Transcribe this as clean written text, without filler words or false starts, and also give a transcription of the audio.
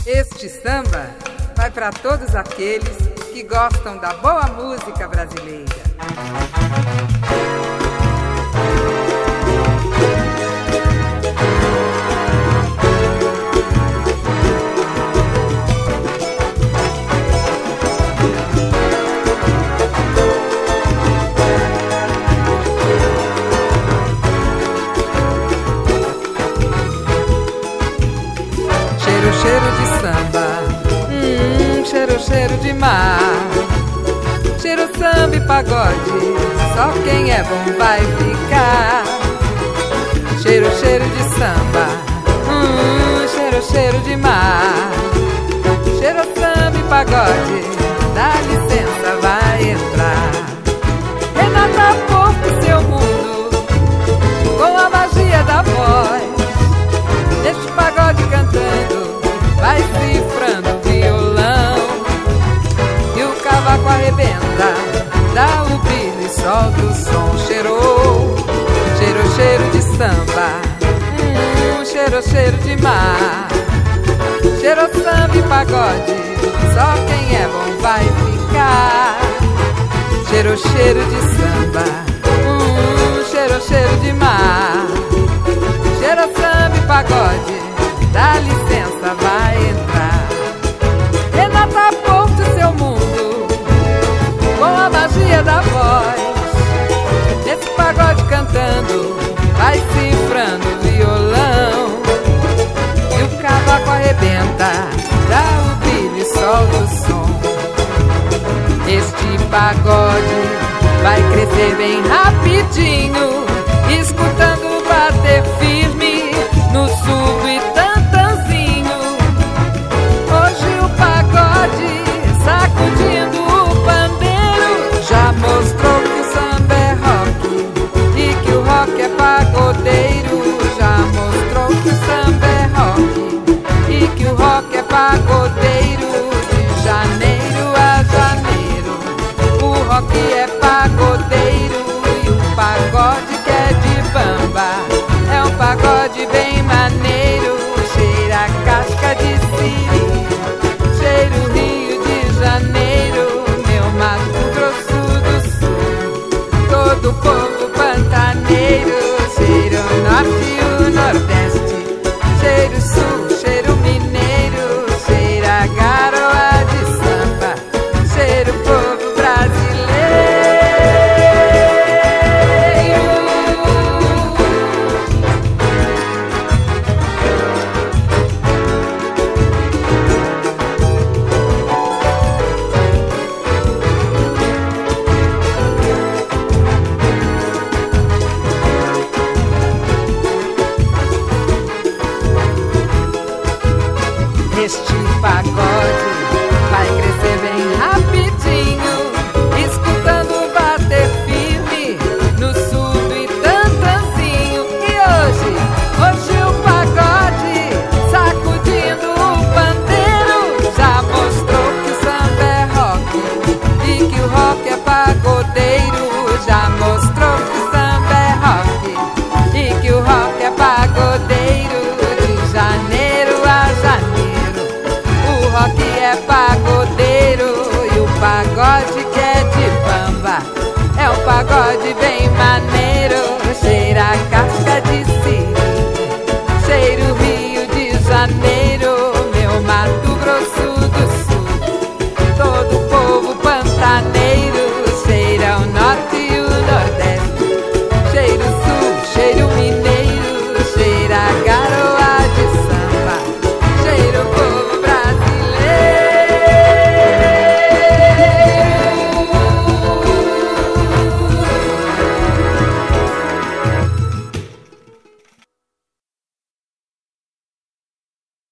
Este samba vai para todos aqueles que gostam da boa música brasileira. Cheiro de samba, cheiro de mar. Cheiro samba e pagode, só quem é bom vai ficar. Cheiro de samba, cheiro de mar. Cheiro samba e pagode, dá licença, vai entrar. Renata Porto, seu mundo, com a magia da voz. Neste pagode cantando, vai cifrando o violão. E o cavaco arrebenta, dá o brilho e solta o som. Cheiro de samba, cheiro de mar. Cheiro samba e pagode, só quem é bom vai ficar. Cheiro de samba, cheiro de mar. Cheiro samba e pagode, dá licença, vai entrar. Renata Porto, seu mundo, com a magia da voz. Nesse pagode cantando, vai cifrando o violão. E o cavaco arrebenta, dá o brilho e solta o som. Este pagode vai crescer bem rapidinho, escutando bater firme no sul e tantanzinho. Hoje o pagode sacudindo o pandeiro já mostrou que o samba é rock e que o rock é pagodeiro. Já mostrou que o samba é rock e que o rock é pagodeiro. De janeiro a janeiro o rock é pagodeiro. E o pagode que é de bamba é um pagode bem maneiro. Cheira casca de siri, cheiro Rio de Janeiro, meu Mato Grosso do Sul, todo o povo pantaneiro. Cheiro norte e o nordeste, cheiro sul, cheiro mineiro. Cheira garoa de samba, cheiro povo brasileiro. Este pagode